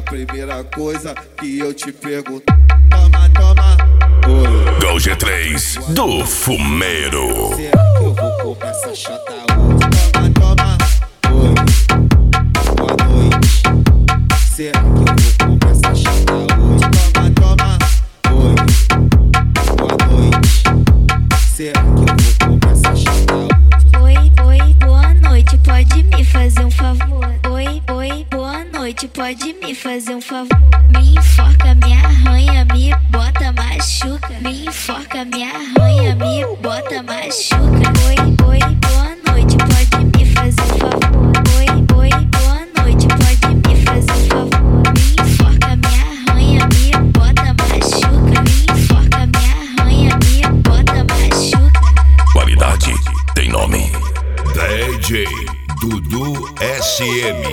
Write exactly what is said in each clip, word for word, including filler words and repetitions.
a primeira coisa que eu te pergunto. Toma, toma, oi. Gol G três do Fumeiro. Será que eu vou comer essa chata hoje? Toma, toma, oi. Boa noite. Será que eu vou comer essa chata hoje? Toma, toma, oi. Boa noite. Será que eu vou comer essa chata hoje? Oi, oi, boa noite, pode me fazer um favor? Oi, oi, boa noite, pode me fazer um favor? Me enforca, me arranha, me bota, machuca. Me enforca, me arranha, me bota, machuca. Oi, oi, boa noite, pode me fazer um favor? Oi, oi, boa noite, pode me fazer um favor? Me enforca, me arranha, me bota, machuca. Me enforca, me arranha, me bota, machuca. Qualidade tem nome. D J Dudu S M.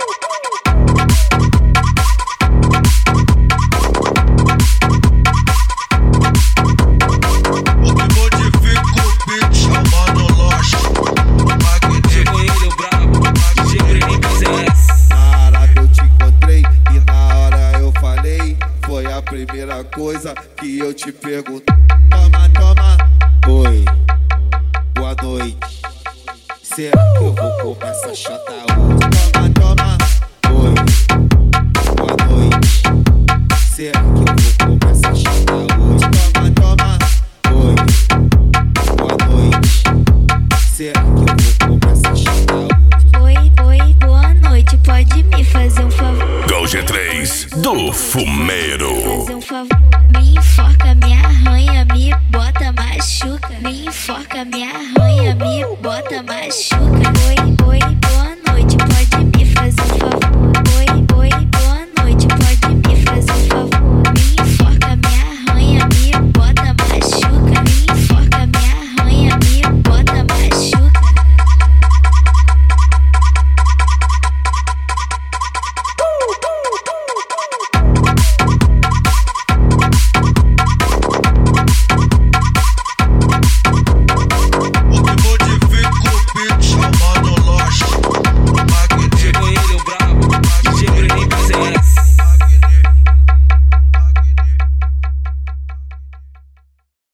Primeira coisa que eu te pergunto. Toma, toma, oi. Boa noite. Será que eu vou comer essa chata hoje? Toma, toma, oi. Boa noite. Será que eu vou comer essa chata hoje? Toma, toma, oi. Boa noite. Será que eu vou comer essa chata hoje? Oi, oi, boa noite, pode me fazer um favor? Gol G três do Fumeiro. Fazer um favor, me enforca, me arranha, me bota, machuca. Me enforca, me arranha, me bota, machuca. Oi,